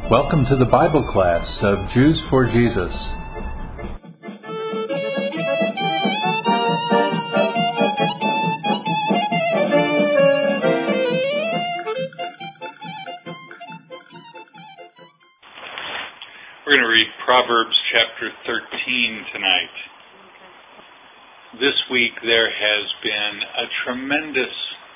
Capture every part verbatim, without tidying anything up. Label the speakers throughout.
Speaker 1: Welcome to the Bible class of Jews for Jesus.
Speaker 2: We're going to read Proverbs chapter thirteen tonight. This week there has been a tremendous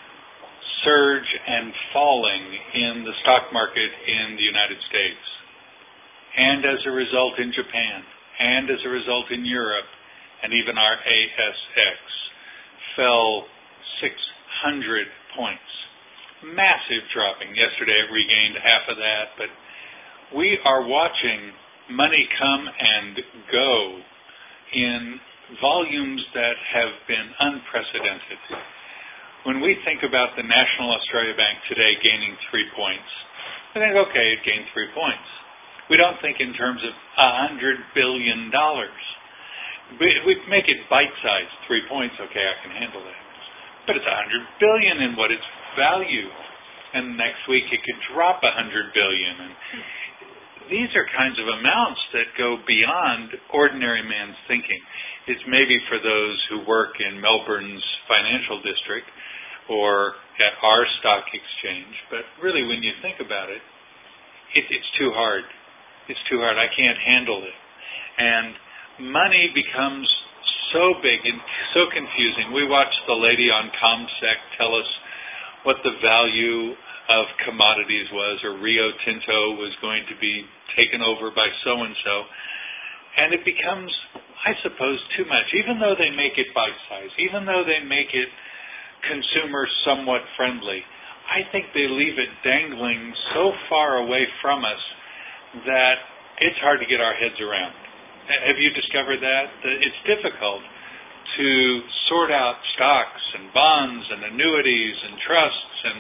Speaker 2: surge and falling in the stock market in the United States, and as a result in Japan, and as a result in Europe, and even our A S X fell six hundred points. Massive dropping. Yesterday it regained half of that, but we are watching money come and go in volumes that have been unprecedented. When we think about the National Australia Bank today gaining three points, we think, okay, it gained three points. We don't think in terms of one hundred billion dollars. We, we make it bite-sized, three points, okay, I can handle that. But it's one hundred billion dollars in what its value. And next week it could drop one hundred billion dollars. And these are kinds of amounts that go beyond ordinary man's thinking. It's maybe for those who work in Melbourne's financial district or at our stock exchange, but really when you think about it, it it's too hard. It's too hard. I can't handle it. And money becomes so big and so confusing. We watched the lady on ComSec tell us what the value of commodities was, or Rio Tinto was going to be taken over by so-and-so. And it becomes, I suppose, too much. Even though they make it bite-sized, even though they make it consumer somewhat friendly, I think they leave it dangling so far away from us that it's hard to get our heads around. Have you discovered that? It's difficult to sort out stocks and bonds and annuities and trusts and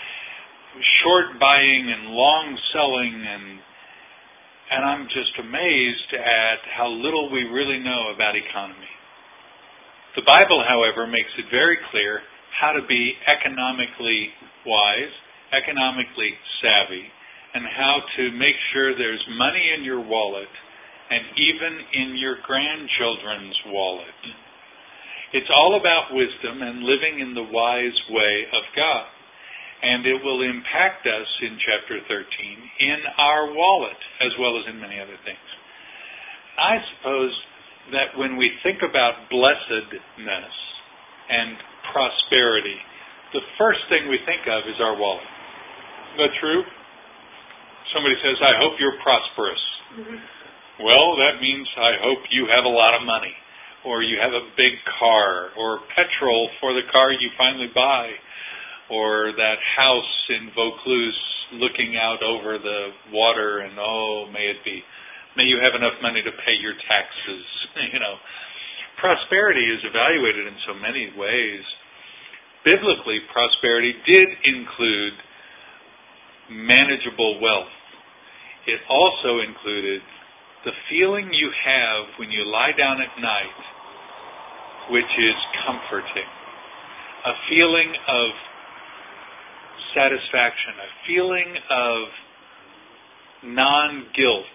Speaker 2: short buying and long selling, and and I'm just amazed at how little we really know about economy. The Bible, however, makes it very clear how to be economically wise, economically savvy, and how to make sure there's money in your wallet and even in your grandchildren's wallet. It's all about wisdom and living in the wise way of God. And it will impact us in chapter thirteen in our wallet as well as in many other things. I suppose that when we think about blessedness and prosperity, the first thing we think of is our wallet. Is that true? Somebody says, I hope you're prosperous. Mm-hmm. Well, that means I hope you have a lot of money, or you have a big car, or petrol for the car you finally buy, or that house in Vaucluse looking out over the water, and oh, may it be, may you have enough money to pay your taxes. You know, prosperity is evaluated in so many ways. Biblically, prosperity did include manageable wealth. It also included the feeling you have when you lie down at night, which is comforting. A feeling of satisfaction, a feeling of non-guilt.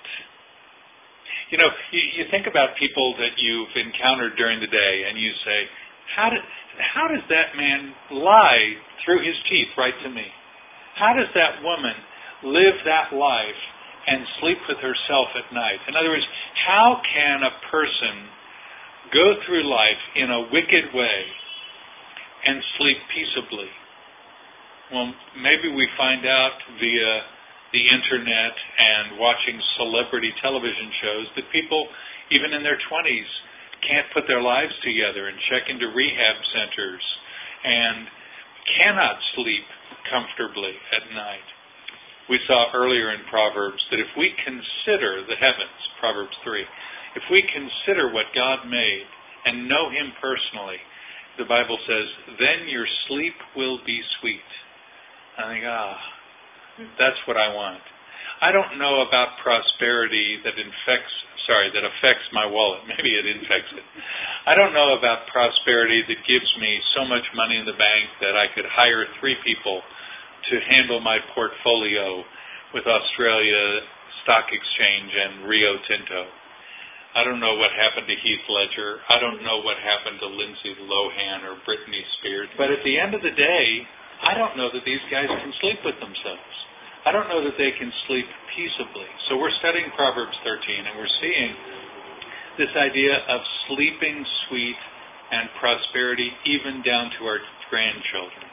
Speaker 2: You know, you, you think about people that you've encountered during the day and you say, how, did, how does that man lie through his teeth right to me? How does that woman live that life and sleep with herself at night? In other words, how can a person go through life in a wicked way and sleep peaceably? Well, maybe we find out via the internet and watching celebrity television shows that people, even in their twenties, can't put their lives together and check into rehab centers and cannot sleep comfortably at night. We saw earlier in Proverbs that if we consider the heavens, Proverbs three, if we consider what God made and know Him personally, the Bible says, then your sleep will be sweet. I think, ah, that's what I want. I don't know about prosperity that infects, sorry, that affects my wallet. Maybe it infects it. I don't know about prosperity that gives me so much money in the bank that I could hire three people to handle my portfolio with Australia stock exchange and Rio Tinto. I don't know what happened to Heath Ledger. I don't know what happened to Lindsay Lohan or Britney Spears. But at the end of the day, I don't know that these guys can sleep with themselves. I don't know that they can sleep peaceably. So we're studying Proverbs thirteen, and we're seeing this idea of sleeping sweet and prosperity even down to our grandchildren.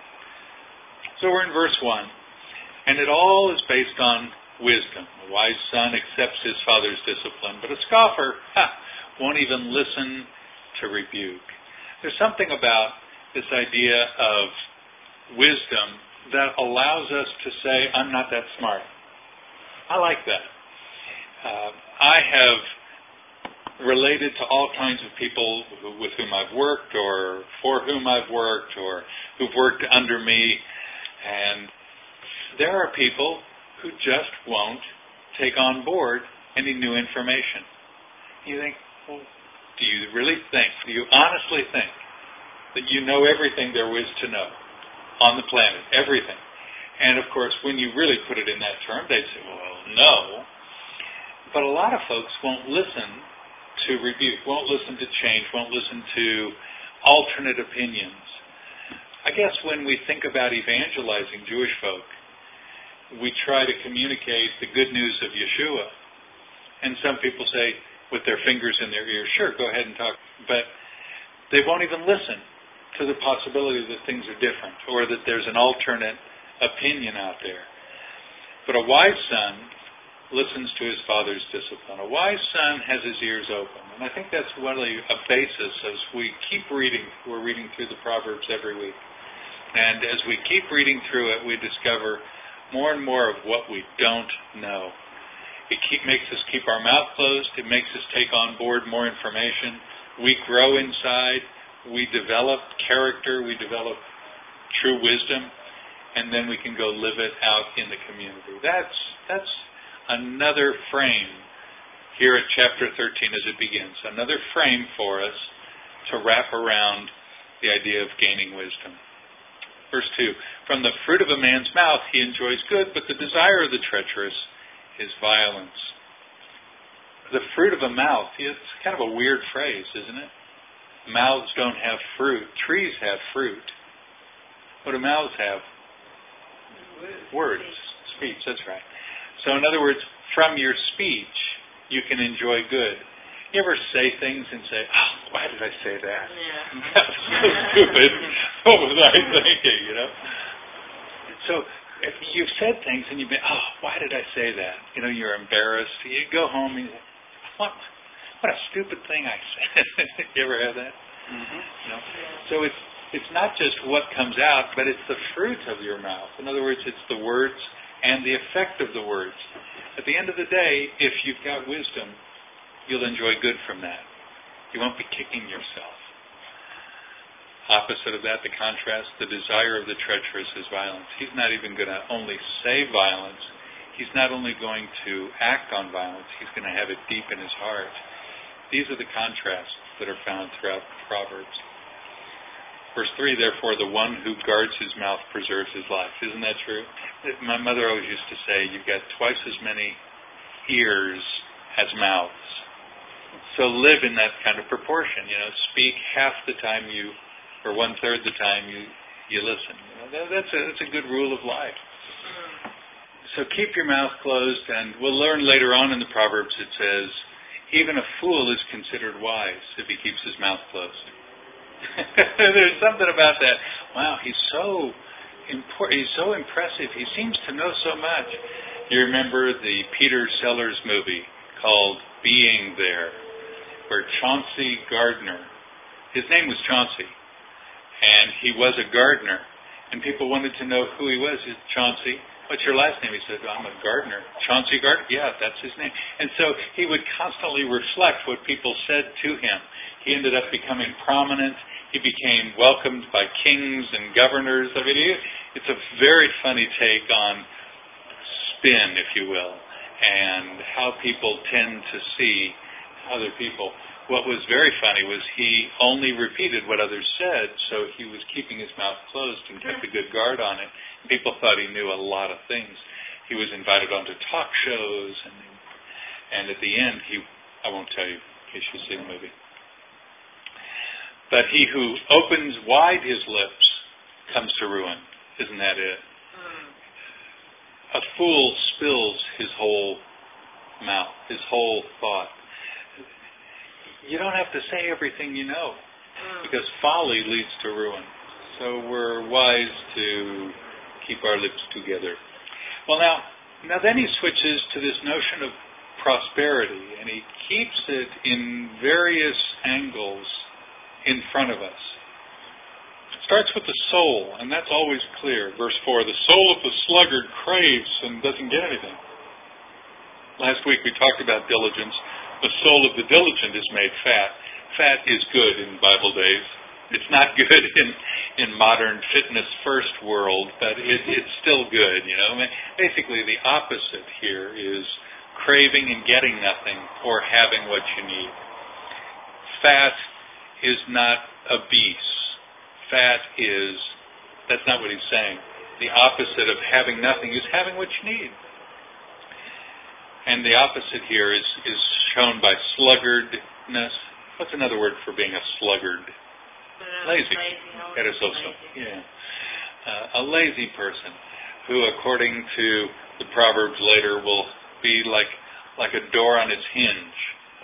Speaker 2: So we're in verse one, and it all is based on wisdom. A wise son accepts his father's discipline, but a scoffer ha, won't even listen to rebuke. There's something about this idea of wisdom that allows us to say, I'm not that smart. I like that. Uh, I have related to all kinds of people who, with whom I've worked or for whom I've worked or who've worked under me, and there are people who just won't take on board any new information. You think, well, do you really think, do you honestly think that you know everything there is to know on the planet, everything? And of course, when you really put it in that term, they'd say, well, no. But a lot of folks won't listen to rebuke, won't listen to change, won't listen to alternate opinions. I guess when we think about evangelizing Jewish folk, we try to communicate the good news of Yeshua. And some people say, with their fingers in their ears, sure, go ahead and talk. But they won't even listen to the possibility that things are different or that there's an alternate opinion out there. But a wise son listens to his father's discipline. A wise son has his ears open. And I think that's really a basis as we keep reading. We're reading through the Proverbs every week. And as we keep reading through it, we discover more and more of what we don't know. It keep, makes us keep our mouth closed. It makes us take on board more information. We grow inside. We develop character. We develop true wisdom. And then we can go live it out in the community. That's, that's another frame here at chapter thirteen as it begins. Another frame for us to wrap around the idea of gaining wisdom. Verse two, from the fruit of a man's mouth he enjoys good, but the desire of the treacherous is violence. The fruit of a mouth, it's kind of a weird phrase, isn't it? Mouths don't have fruit. Trees have fruit. What do mouths have? Words. Speech, that's right. So in other words, from your speech, you can enjoy good. You ever say things and say, oh, why did I say that?
Speaker 3: Yeah.
Speaker 2: That's so stupid. What was I thinking, you know? So if you've said things and you've been, oh, why did I say that? You know, you're embarrassed. You go home and you say, what, what a stupid thing I said. You ever had that? Mm-hmm. You know? So it's it's not just what comes out, but it's the fruit of your mouth. In other words, it's the words and the effect of the words. At the end of the day, if you've got wisdom, you'll enjoy good from that. You won't be kicking yourself. Opposite of that, the contrast, the desire of the treacherous is violence. He's not even going to only say violence. He's not only going to act on violence, he's going to have it deep in his heart. These are the contrasts that are found throughout the Proverbs. Verse three, therefore, the one who guards his mouth preserves his life. Isn't that true? My mother always used to say, you've got twice as many ears as mouths. So live in that kind of proportion. You know, speak half the time you, or one third the time you, you listen. You know, that, that's a that's a good rule of life. So keep your mouth closed, and we'll learn later on in the Proverbs it says, even a fool is considered wise if he keeps his mouth closed. There's something about that. Wow, he's so important. He's so impressive. He seems to know so much. You remember the Peter Sellers movie called Being There, where Chauncey Gardner, his name was Chauncey, and he was a gardener, and people wanted to know who he was. He said, Chauncey, what's your last name? He said, I'm a gardener. Chauncey Gardner? Yeah, that's his name. And so he would constantly reflect what people said to him. He ended up becoming prominent. He became welcomed by kings and governors. I mean, it's a very funny take on spin, if you will, and how people tend to see other people. What was very funny was he only repeated what others said, so he was keeping his mouth closed and kept a good guard on it. People thought he knew a lot of things. He was invited onto talk shows and And at the end, he, I won't tell you in case you see the movie. But he who opens wide his lips comes to ruin. Isn't that it? Mm. A fool spills his whole mouth, his whole thought. You don't have to say everything you know, mm. because folly leads to ruin. So we're wise to keep our lips together. Well, now, now then he switches to this notion of prosperity, and he keeps it in various angles in front of us. It starts with the soul, and that's always clear. Verse four, the soul of the sluggard craves and doesn't get anything. Last week we talked about diligence. The soul of the diligent is made fat. Fat is good in Bible days. It's not good in, in modern fitness first world, but it, it's still good, you know. I mean, basically the opposite here is craving and getting nothing or having what you need. Fat is not obese. Fat is, that's not what he's saying. The opposite of having nothing is having what you need. And the opposite here is, is shown by sluggardness. What's another word for being a sluggard? Lazy. That is also, yeah. Uh, a lazy person who, according to the Proverbs later, will be like like a door on its hinge,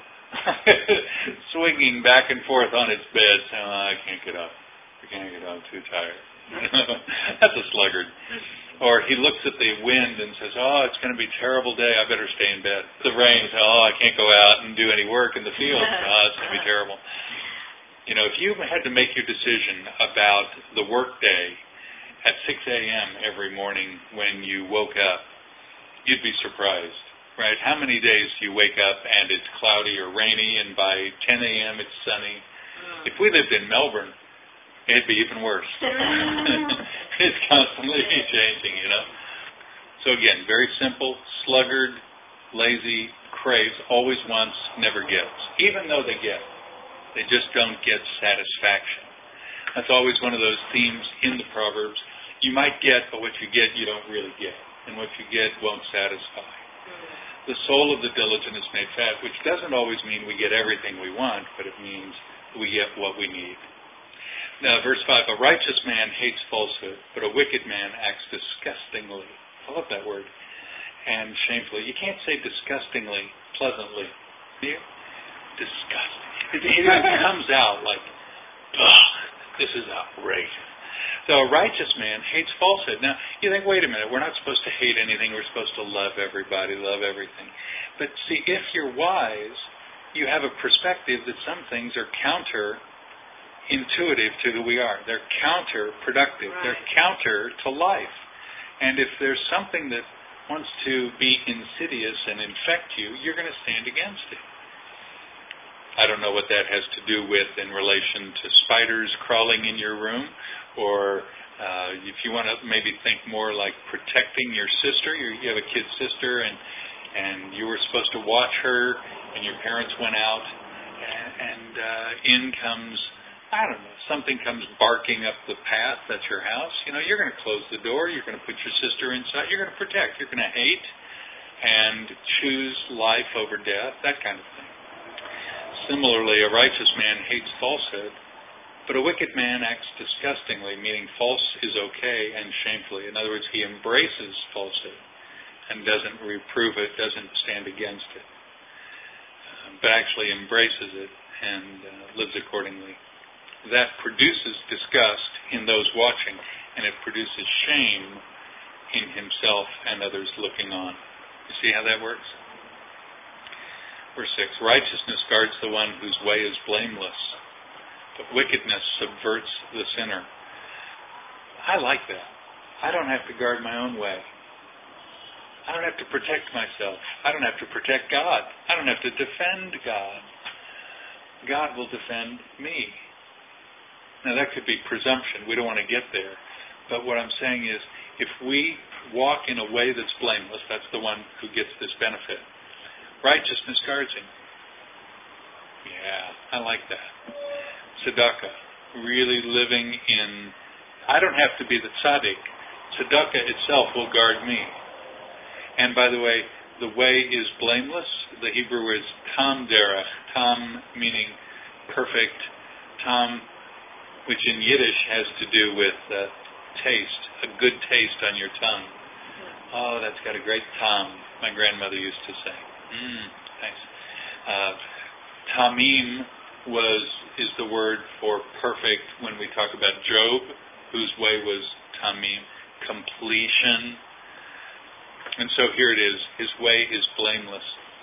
Speaker 2: swinging back and forth on its bed, saying, oh, I can't get up. I can't get up. I'm too tired. That's a sluggard. Or he looks at the wind and says, oh, it's going to be a terrible day. I better stay in bed. The rain, oh, I can't go out and do any work in the field. Oh, it's going to be terrible. You know, if you had to make your decision about the work day at six a.m. every morning when you woke up, you'd be surprised, right? How many days do you wake up and it's cloudy or rainy and by ten a.m. it's sunny? Mm. If we lived in Melbourne, it'd be even worse. It's constantly changing, you know. So again, very simple, sluggard, lazy, craves, always wants, never gets, even though they get. They just don't get satisfaction. That's always one of those themes in the Proverbs. You might get, but what you get, you don't really get. And what you get won't satisfy. The soul of the diligent is made fat, which doesn't always mean we get everything we want, but it means we get what we need. Now, verse five, a righteous man hates falsehood, but a wicked man acts disgustingly. I love that word. And shamefully. You can't say disgustingly, pleasantly. Do you? Disgusting. It, it comes out like, ugh, this is outrageous. So a righteous man hates falsehood. Now, you think, wait a minute, we're not supposed to hate anything. We're supposed to love everybody, love everything. But see, if you're wise, you have a perspective that some things are counter-intuitive to who we are. They're counter-productive. Right. They're counter to life. And if there's something that wants to be insidious and infect you, you're going to stand against it. I don't know what that has to do with in relation to spiders crawling in your room, or uh, if you want to maybe think more like protecting your sister. You're, you have a kid sister, and and you were supposed to watch her, and your parents went out, and, and uh, in comes, I don't know, something comes barking up the path at your house. You know, you're going to close the door. You're going to put your sister inside. You're going to protect. You're going to hate and choose life over death, that kind of thing. Similarly, a righteous man hates falsehood, but a wicked man acts disgustingly, meaning false is okay and shamefully. In other words, he embraces falsehood and doesn't reprove it, doesn't stand against it, uh, but actually embraces it and uh, lives accordingly. That produces disgust in those watching, and it produces shame in himself and others looking on. You see how that works? Verse six, righteousness guards the one whose way is blameless, but wickedness subverts the sinner. I like that. I don't have to guard my own way. I don't have to protect myself. I don't have to protect God. I don't have to defend God. God will defend me. Now that could be presumption. We don't want to get there. But what I'm saying is, if we walk in a way that's blameless, that's the one who gets this benefit. Righteousness guards him. Yeah, I like that. Tzedakah, really living in, I don't have to be the tzaddik. Tzedakah itself will guard me. And by the way, the way is blameless. The Hebrew is tam derech. Tam meaning perfect. Tam, which in Yiddish has to do with uh, taste, a good taste on your tongue. Oh, that's got a great tam, my grandmother used to say. Mm, thanks. Uh, tamim was is the word for perfect when we talk about Job, whose way was tamim, completion. And so here it is, his way is blameless.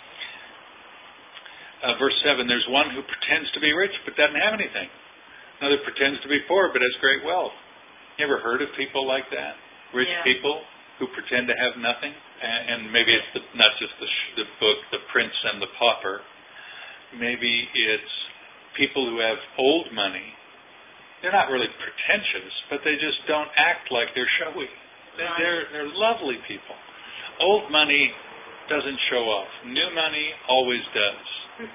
Speaker 2: Uh, verse seven, there's one who pretends to be rich but doesn't have anything. Another pretends to be poor but has great wealth. You ever heard of people like that? Rich
Speaker 3: yeah.
Speaker 2: people who pretend to have nothing? And, and maybe it's the, not just the, the book, The Prince and the Pauper. Maybe it's people who have old money. They're not really pretentious, but they just don't act like they're showy. They're,
Speaker 3: Right.
Speaker 2: they're, they're lovely people. Old money doesn't show off. New money always does.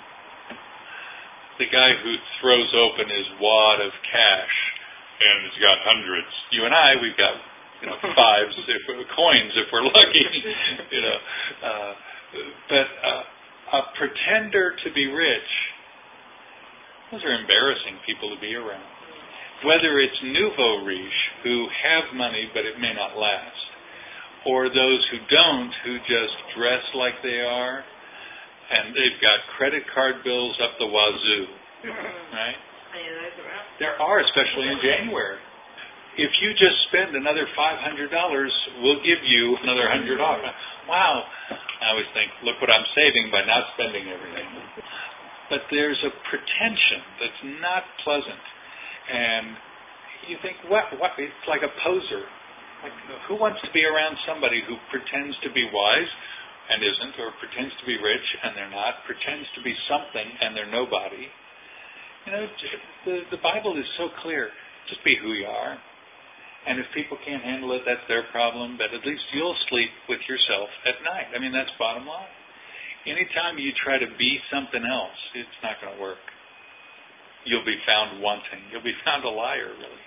Speaker 2: The guy who throws open his wad of cash and has got hundreds. You and I, we've got you know fives, if coins, if we're lucky. you know, uh, but uh, a pretender to be rich, those are embarrassing people to be around. Whether it's nouveau riche who have money but it may not last, or those who don't, who just dress like they are, and they've got credit card bills up the wazoo, right? There are, especially in January. If you just spend another five hundred dollars, we'll give you another one hundred dollars off. Wow. I always think, look what I'm saving by not spending everything. But there's a pretension that's not pleasant. And you think, what? What? It's like a poser. Like, who wants to be around somebody who pretends to be wise and isn't, or pretends to be rich and they're not, pretends to be something and they're nobody? You know, the, the Bible is so clear. Just be who you are. And if people can't handle it, that's their problem, but at least you'll sleep with yourself at night. I mean, that's bottom line. Anytime you try to be something else, it's not going to work. You'll be found wanting. You'll be found a liar, really.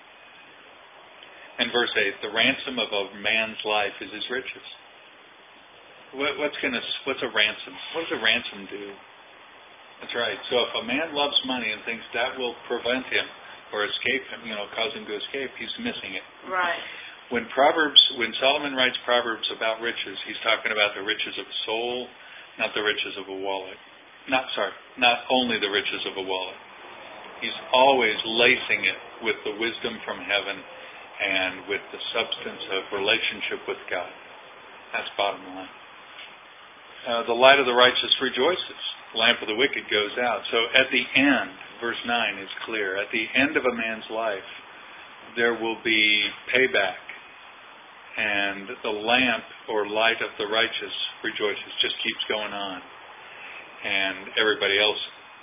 Speaker 2: And verse eight, the ransom of a man's life is his riches. What, what's going to? What's a ransom? What does a ransom do? That's right. So if a man loves money and thinks that will prevent him or escape him, you know, cause him to escape, he's missing it.
Speaker 3: Right.
Speaker 2: When Proverbs, when Solomon writes Proverbs about riches, he's talking about the riches of soul, not the riches of a wallet. Not sorry, not only the riches of a wallet. He's always lacing it with the wisdom from heaven and with the substance of relationship with God. That's bottom line. Uh, the light of the righteous rejoices. The lamp of the wicked goes out. So at the end, verse nine is clear. At the end of a man's life, there will be payback. And the lamp or light of the righteous rejoices. Just keeps going on. And everybody else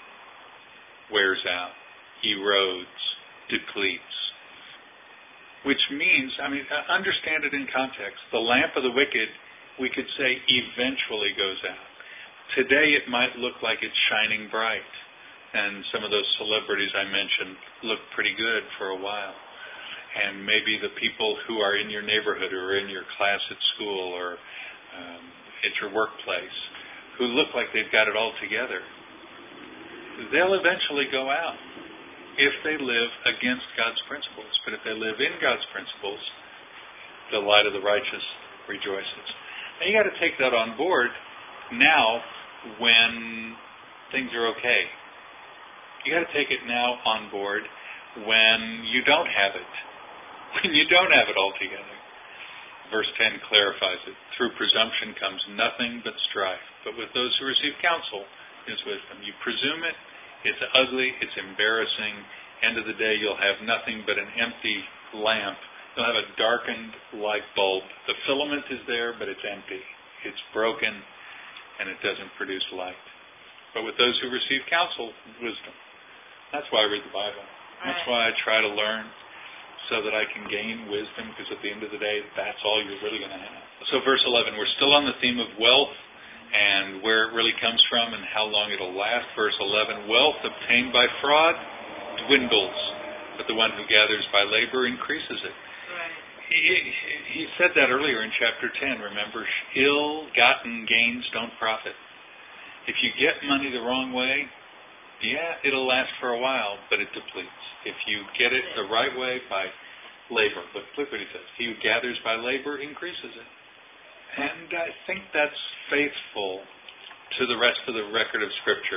Speaker 2: wears out, erodes, depletes. Which means, I mean, understand it in context. The lamp of the wicked, we could say, eventually goes out. Today it might look like it's shining bright. And some of those celebrities I mentioned look pretty good for a while. And maybe the people who are in your neighborhood or in your class at school or um, at your workplace who look like they've got it all together, they'll eventually go out. If they live against God's principles. But if they live in God's principles, the light of the righteous rejoices. Now you got to take that on board now when things are okay. You got to take it now on board when you don't have it. When you don't have it all together. Verse ten clarifies it. Through presumption comes nothing but strife. But with those who receive counsel is wisdom. You presume it. It's ugly, it's embarrassing. End of the day, you'll have nothing but an empty lamp. You'll have a darkened light bulb. The filament is there, but it's empty. It's broken, and it doesn't produce light. But with those who receive counsel, wisdom. That's why I read the Bible. That's why I try to learn, so that I can gain wisdom, because at the end of the day, that's all you're really going to have. So verse eleven, we're still on the theme of wealth, and where it really comes from and how long it'll last. Verse eleven, wealth obtained by fraud dwindles, but the one who gathers by labor increases it.
Speaker 3: Right.
Speaker 2: he, he said that earlier in chapter ten, remember? Ill-gotten gains don't profit. If you get money the wrong way, yeah, it'll last for a while, but it depletes. If you get it the right way by labor, but look what he says, he who gathers by labor increases it. And I think that's faithful to the rest of the record of Scripture.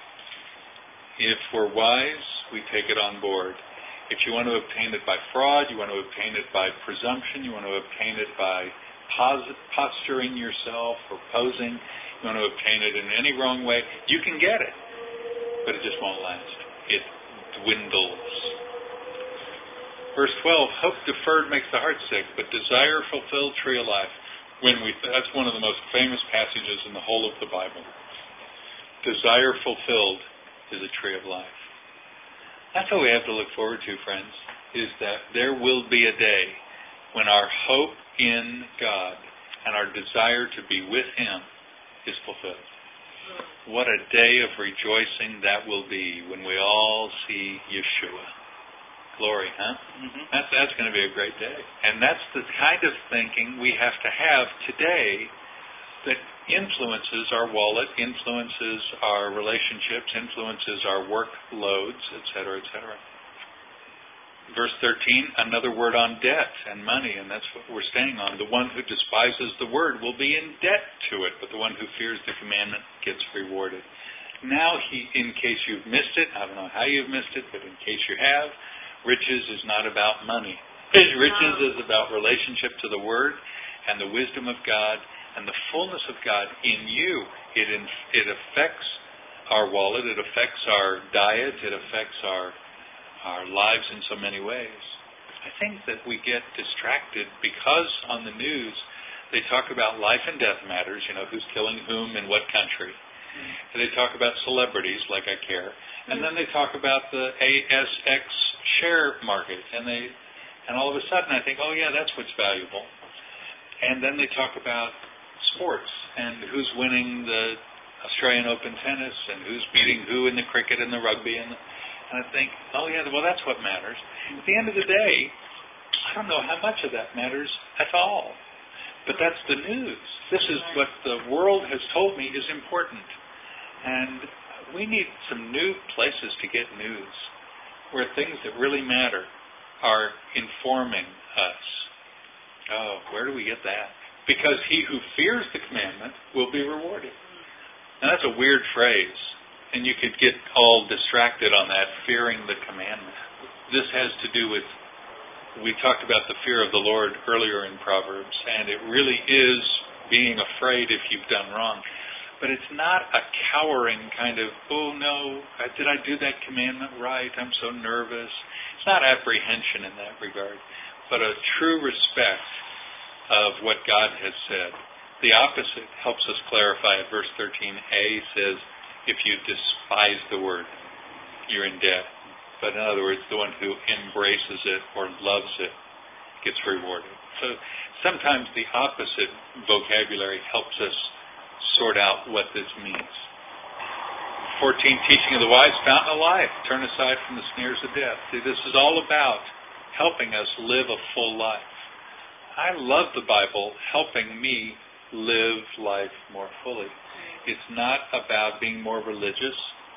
Speaker 2: If we're wise, we take it on board. If you want to obtain it by fraud, you want to obtain it by presumption, you want to obtain it by pos- posturing yourself or posing, you want to obtain it in any wrong way, you can get it, but it just won't last. It dwindles. Verse twelve, hope deferred makes the heart sick, but desire fulfilled, tree of life. When we, that's one of the most famous passages in the whole of the Bible. Desire fulfilled is a tree of life. That's what we have to look forward to, friends, is that there will be a day when our hope in God and our desire to be with Him is fulfilled. What a day of rejoicing that will be when we all see Yeshua. Glory, huh? Mm-hmm. That's, that's going to be a great day. And that's the kind of thinking we have to have today that influences our wallet, influences our relationships, influences our workloads, et cetera, et cetera. Verse thirteen, another word on debt and money, and that's what we're staying on. The one who despises the word will be in debt to it, but the one who fears the commandment gets rewarded. Now, he, in case you've missed it, I don't know how you've missed it, but in case you have, riches is not about money. Riches is about relationship to the Word and the wisdom of God and the fullness of God in you. It in, it affects our wallet, it affects our diet, it affects our our lives in so many ways. I think that we get distracted because on the news they talk about life and death matters, you know, who's killing whom in what country. And they talk about celebrities, like I care. And then they talk about the A S X share market. And they, and all of a sudden I think, oh yeah, that's what's valuable. And then they talk about sports and who's winning the Australian Open tennis and who's beating who in the cricket and the rugby. And, the, and I think, oh yeah, well that's what matters. At the end of the day, I don't know how much of that matters at all. But that's the news. This is what the world has told me is important. And we need some new places to get news, where things that really matter are informing us. Oh, where do we get that? Because he who fears the commandment will be rewarded. Now that's a weird phrase, and you could get all distracted on that, fearing the commandment. This has to do with, we talked about the fear of the Lord earlier in Proverbs, and it really is being afraid if you've done wrong. But it's not a cowering kind of, oh no, did I do that commandment right? I'm so nervous. It's not apprehension in that regard, but a true respect of what God has said. The opposite helps us clarify it. Verse thirteen a says, if you despise the word, you're in debt. But in other words, the one who embraces it or loves it gets rewarded. So sometimes the opposite vocabulary helps us sort out what this means. fourteen, teaching of the wise, fountain of life. Turn aside from the snares of death. See, this is all about helping us live a full life. I love the Bible helping me live life more fully. It's not about being more religious.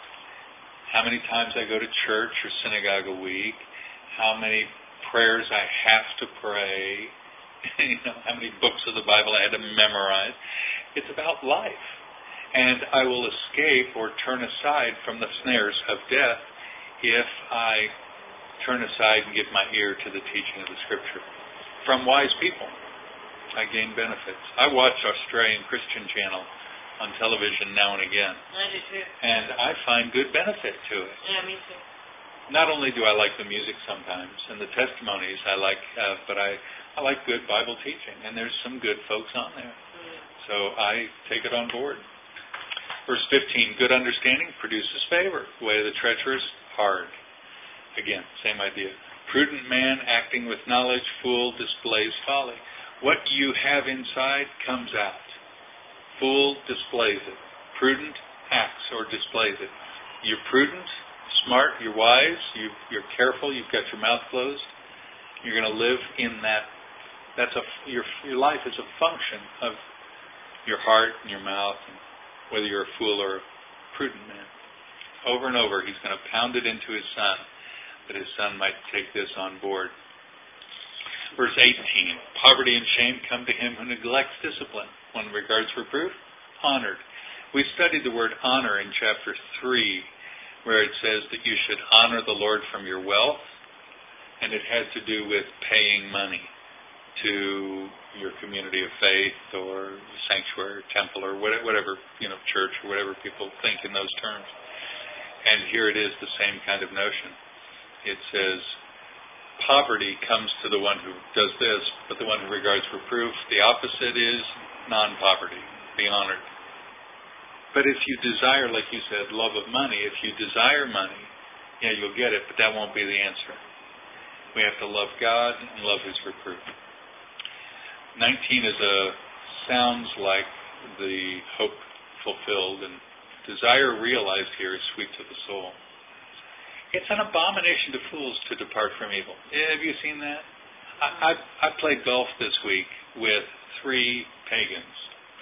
Speaker 2: How many times I go to church or synagogue a week. How many prayers I have to pray. You know, how many books of the Bible I had to memorize. It's about life. And I will escape or turn aside from the snares of death if I turn aside and give my ear to the teaching of the Scripture. From wise people, I gain benefits. I watch Australian Christian Channel on television now and again.
Speaker 3: I do too.
Speaker 2: And I find good benefit to it.
Speaker 3: Yeah, me too.
Speaker 2: Not only do I like the music sometimes, and the testimonies I like, uh, but I, I like good Bible teaching, and there's some good folks on there. Mm. So I take it on board. Verse fifteen, good understanding produces favor. The way of the treacherous, hard. Again, same idea. Prudent man acting with knowledge, fool displays folly. What you have inside comes out. Fool displays it. Prudent acts or displays it. You're prudent, smart, you're wise, you, you're careful, you've got your mouth closed. You're going to live in that That's a your your life is a function of your heart and your mouth, and whether you're a fool or a prudent man. Over and over, he's going to pound it into his son, that his son might take this on board. Verse eighteen, poverty and shame come to him who neglects discipline. One regards reproof, honored. We studied the word honor in chapter three, where it says that you should honor the Lord from your wealth, and it had to do with paying money to your community of faith or sanctuary or temple or whatever, you know, church or whatever people think in those terms. And here it is, the same kind of notion. It says, poverty comes to the one who does this, but the one who regards reproof. The opposite is non-poverty, be honored. But if you desire, like you said, love of money, if you desire money, yeah, you'll get it, but that won't be the answer. We have to love God and love His reproof. nineteen is a, sounds like the hope fulfilled, and desire realized here is sweet to the soul. It's an abomination to fools to depart from evil. Have you seen that? I, I, I played golf this week with three pagans.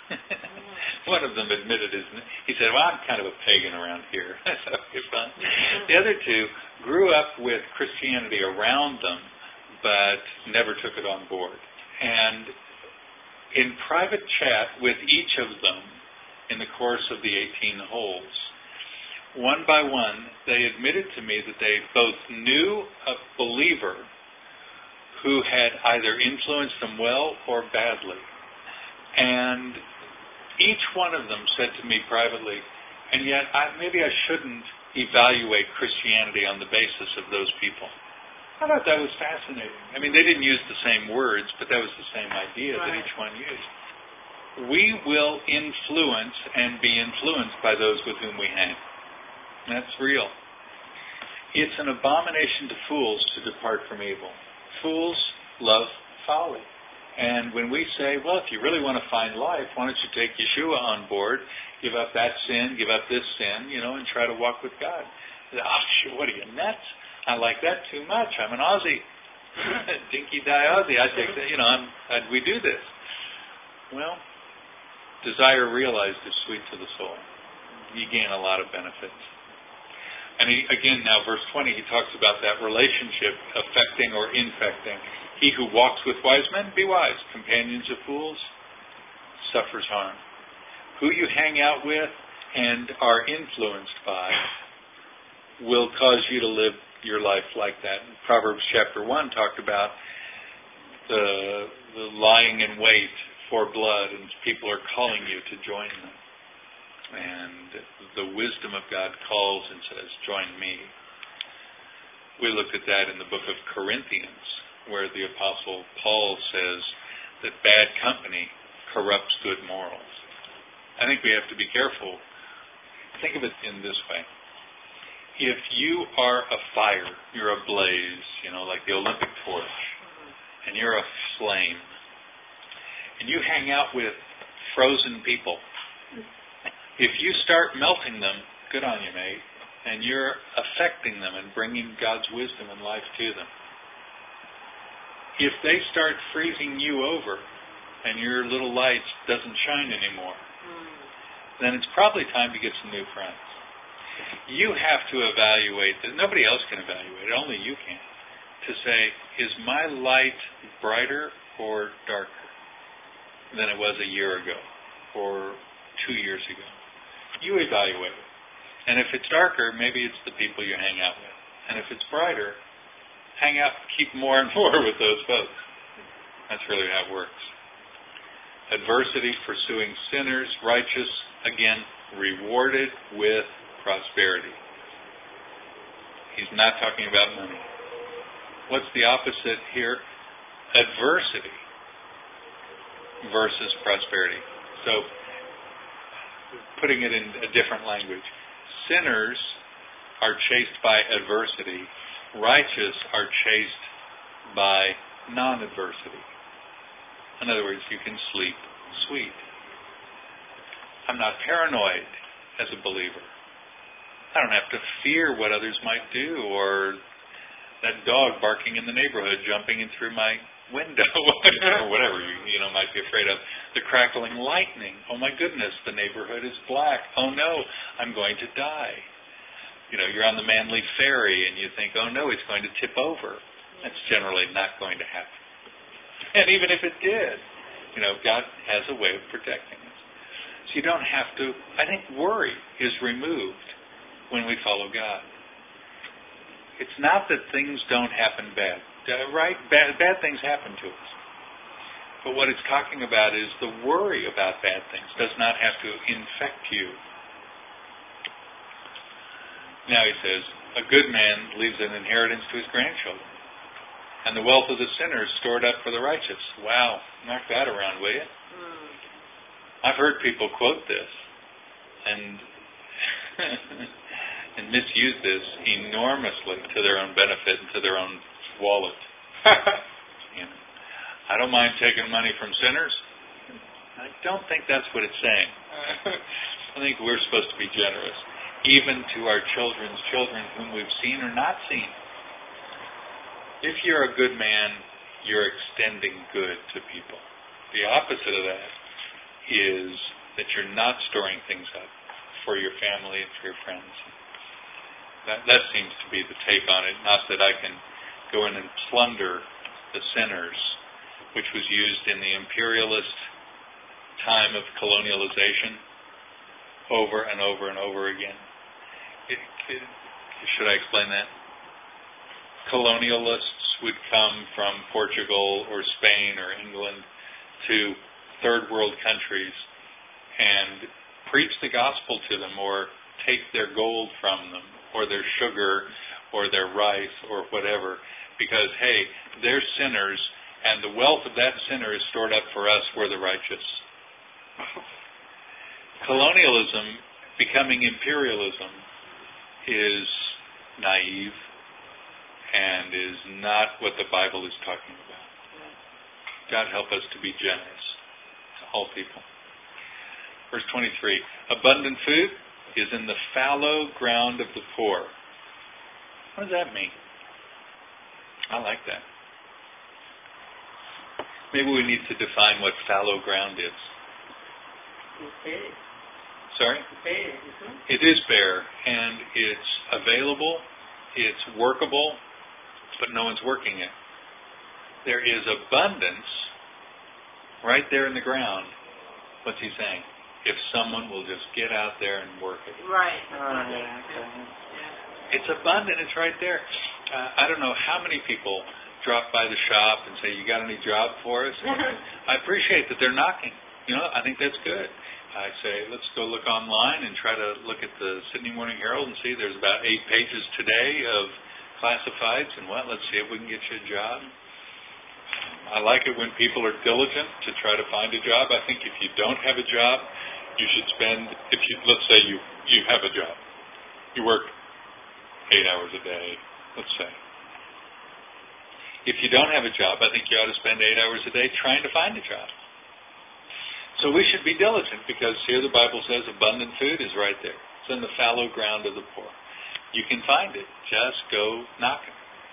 Speaker 2: One of them admitted his, he said, well, I'm kind of a pagan around here. I said, okay, fine. The other two grew up with Christianity around them, but never took it on board. And in private chat with each of them in the course of the eighteen holes, one by one, they admitted to me that they both knew a believer who had either influenced them well or badly. And each one of them said to me privately, and yet I, maybe I shouldn't evaluate Christianity on the basis of those people. I thought that was fascinating. I mean, they didn't use the same words, but that was the same idea right. that each one used. We will influence and be influenced by those with whom we hang. That's real. It's an abomination to fools to depart from evil. Fools love folly. And when we say, well, if you really want to find life, why don't you take Yeshua on board, give up that sin, give up this sin, you know, and try to walk with God. Ah, sure, what are you, nuts? I like that too much. I'm an Aussie. Dinky die Aussie. I take that, you know, I'm, I, we do this. Well, desire realized is sweet to the soul. You gain a lot of benefits. And he, again, now, verse twenty, he talks about that relationship affecting or infecting. He who walks with wise men, be wise. Companions of fools, suffers harm. Who you hang out with and are influenced by will cause you to live your life like that. Proverbs chapter one talked about the, the lying in wait for blood, and people are calling you to join them. And the wisdom of God calls and says, join me. We looked at that in the book of Corinthians, where the Apostle Paul says that bad company corrupts good morals. I think we have to be careful. Think of it in this way. If you are a fire, you're a blaze, you know, like the Olympic torch, and you're a flame, and you hang out with frozen people, if you start melting them, good on you, mate, and you're affecting them and bringing God's wisdom and life to them. If they start freezing you over and your little light doesn't shine anymore, mm. then it's probably time to get some new friends. You have to evaluate that. Nobody else can evaluate it, only you can. To say, is my light brighter or darker than it was a year ago or two years ago? You evaluate it. And if it's darker, maybe it's the people you hang out with. And if it's brighter, hang out, keep more and more with those folks. That's really how it works. Adversity pursuing sinners, righteous, again, rewarded with prosperity. He's not talking about money. What's the opposite here? Adversity versus prosperity. So, putting it in a different language, sinners are chased by adversity. Righteous are chased by non-adversity. In other words, you can sleep sweet. I'm not paranoid as a believer. I don't have to fear what others might do, or that dog barking in the neighborhood jumping in through my window, or whatever you, you know might be afraid of. The crackling lightning. Oh my goodness, the neighborhood is black. Oh no, I'm going to die. You know, you're on the Manly Ferry and you think, oh no, it's going to tip over. That's generally not going to happen. And even if it did, you know, God has a way of protecting us. So you don't have to, I think worry is removed when we follow God. It's not that things don't happen bad. Right? Bad, bad things happen to us. But what it's talking about is the worry about bad things does not have to infect you. Now he says, a good man leaves an inheritance to his grandchildren, and the wealth of the sinner is stored up for the righteous. Wow, knock that around, will you? Mm. I've heard people quote this and and misuse this enormously to their own benefit and to their own wallet. You know, I don't mind taking money from sinners. I don't think that's what it's saying. I think we're supposed to be generous, even to our children's children whom we've seen or not seen. If you're a good man, you're extending good to people. The opposite of that is that you're not storing things up for your family and for your friends. That, that seems to be the take on it. Not that I can go in and plunder the sinners, which was used in the imperialist time of colonialization over and over and over again. It, it, should I explain that? Colonialists would come from Portugal or Spain or England to third world countries and preach the gospel to them, or take their gold from them, or their sugar, or their rice, or whatever, because, hey, they're sinners, and the wealth of that sinner is stored up for us, we're the righteous. Colonialism becoming imperialism is naive and is not what the Bible is talking about. God help us to be generous to all people. Verse twenty-three, abundant food is in the fallow ground of the poor. What does that mean? I like that. Maybe we need to define what fallow ground is. Sorry? It is bare, and it's available, it's workable, but no one's working it. There is abundance right there in the ground. What's he saying? If someone will just get out there and work it.
Speaker 3: Right.
Speaker 2: Uh, yeah, okay. It's abundant. It's right there. Uh, I don't know how many people drop by the shop and say, you got any job for us? I appreciate that they're knocking. You know, I think that's good. I say, let's go look online and try to look at the Sydney Morning Herald and see there's about eight pages today of classifieds, and well, let's see if we can get you a job. I like it when people are diligent to try to find a job. I think if you don't have a job, you should spend, if you, let's say you, you have a job. You work eight hours a day, let's say. If you don't have a job, I think you ought to spend eight hours a day trying to find a job. So we should be diligent, because here the Bible says abundant food is right there. It's in the fallow ground of the poor. You can find it. Just go knocking.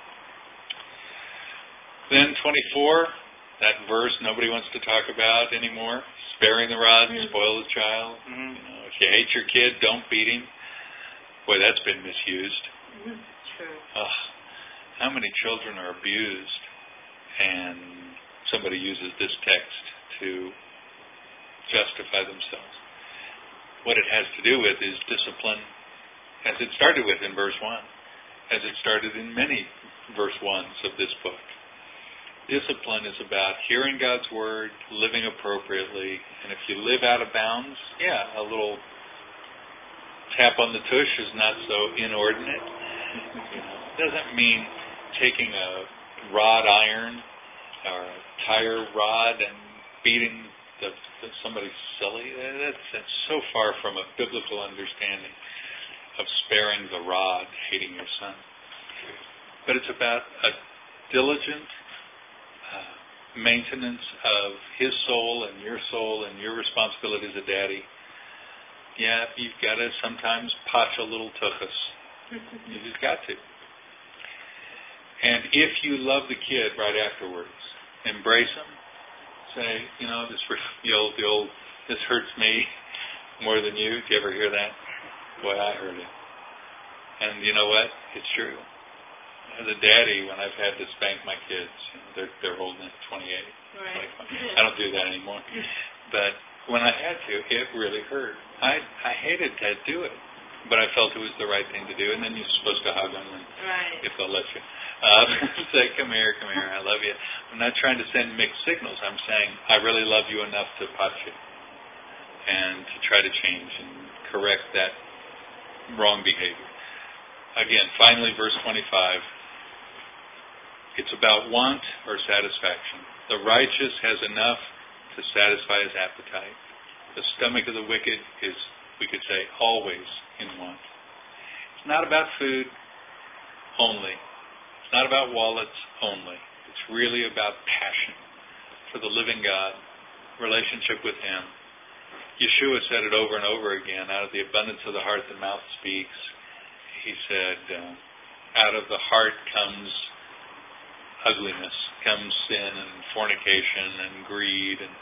Speaker 2: Then twenty-four, that verse nobody wants to talk about anymore. Sparing the rod, mm-hmm. spoil the child. Mm-hmm. You know, if you hate your kid, don't beat him. Boy, that's been misused.
Speaker 3: Mm-hmm. True.
Speaker 2: Oh, how many children are abused, and somebody uses this text to justify themselves. What it has to do with is discipline, as it started with in verse one, as it started in many verse ones of this book. Discipline is about hearing God's word, living appropriately, and if you live out of bounds, yeah, a little tap on the tush is not so inordinate. You know, it doesn't mean taking a rod iron or a tire rod and beating the, the, somebody silly. That's, that's so far from a biblical understanding of sparing the rod, hating your son. But it's about a diligent uh, maintenance of his soul and your soul and your responsibility as a daddy. Yeah, you've got to sometimes potch a little tuchus. You just got to. And if you love the kid right afterwards, embrace them. Say, you know, this the old, the old, this hurts me more than you. Did you ever hear that? Boy, I heard it. And you know what? It's true. As a daddy, when I've had to spank my kids, you know, they're they're holding at twenty-eight,
Speaker 3: right.
Speaker 2: twenty-five. I don't do that anymore. But when I had to, it really hurt. I I hated to do it, but I felt it was the right thing to do. And then you're supposed to hug them, and
Speaker 3: right.
Speaker 2: if they'll let you, uh, say, "Come here, come here, I love you." I'm not trying to send mixed signals. I'm saying I really love you enough to pot you, and to try to change and correct that wrong behavior. Again, finally, verse twenty-five. It's about want or satisfaction. The righteous has enough to satisfy his appetite. The stomach of the wicked is, we could say, always in want. It's not about food only. It's not about wallets only. It's really about passion for the living God, relationship with Him. Yeshua said it over and over again, out of the abundance of the heart the mouth speaks. He said, uh, out of the heart comes ugliness, comes sin and fornication and greed and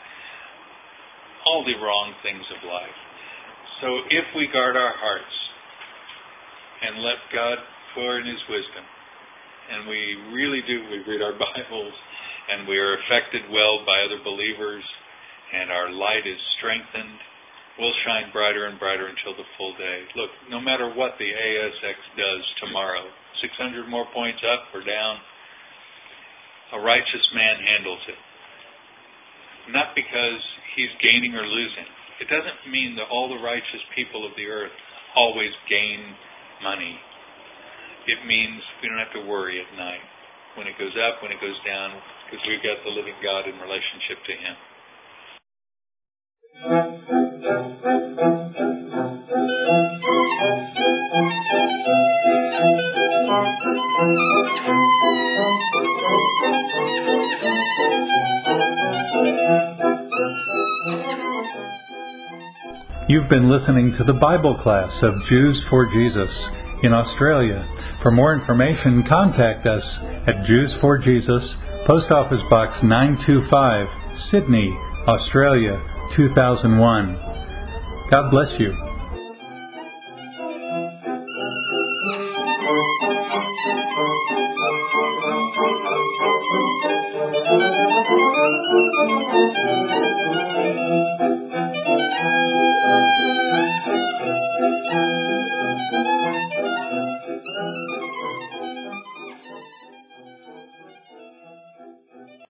Speaker 2: all the wrong things of life. So if we guard our hearts and let God pour in His wisdom, and we really do, we read our Bibles, and we are affected well by other believers, and our light is strengthened, we'll shine brighter and brighter until the full day. Look, no matter what the A S X does tomorrow, six hundred more points up or down, a righteous man handles it. Not because he's gaining or losing. It doesn't mean that all the righteous people of the earth always gain money. It means we don't have to worry at night when it goes up, when it goes down, because we've got the living God in relationship to Him.
Speaker 1: You've been listening to the Bible class of Jews for Jesus in Australia. For more information, contact us at Jews for Jesus, Post Office Box nine two five, Sydney, Australia two thousand one. God bless you.